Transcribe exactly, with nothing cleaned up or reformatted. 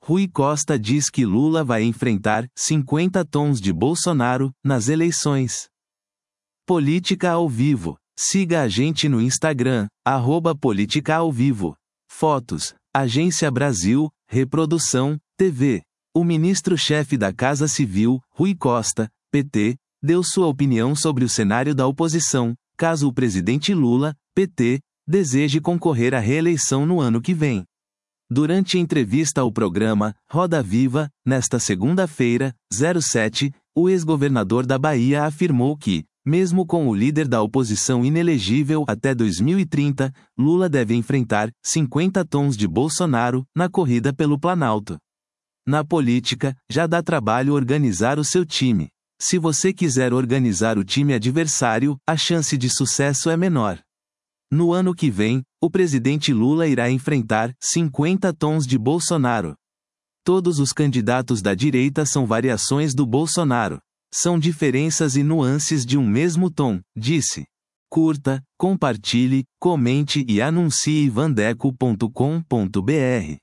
Rui Costa diz que Lula vai enfrentar cinquenta tons de Bolsonaro nas eleições. Política ao vivo. Siga a gente no Instagram, arroba Política ao Vivo. Fotos, Agência Brasil, Reprodução, T V. O ministro-chefe da Casa Civil, Rui Costa, P T, deu sua opinião sobre o cenário da oposição, caso o presidente Lula, P T, deseje concorrer à reeleição no ano que vem. Durante entrevista ao programa Roda Viva, nesta segunda-feira, sete, o ex-governador da Bahia afirmou que, mesmo com o líder da oposição inelegível até dois mil e trinta, Lula deve enfrentar cinquenta tons de Bolsonaro na corrida pelo Planalto. Na política, já dá trabalho organizar o seu time. Se você quiser organizar o time adversário, a chance de sucesso é menor. No ano que vem, o presidente Lula irá enfrentar cinquenta tons de Bolsonaro. Todos os candidatos da direita são variações do Bolsonaro. São diferenças e nuances de um mesmo tom, disse. Curta, compartilhe, comente e anuncie vandeco ponto com ponto br.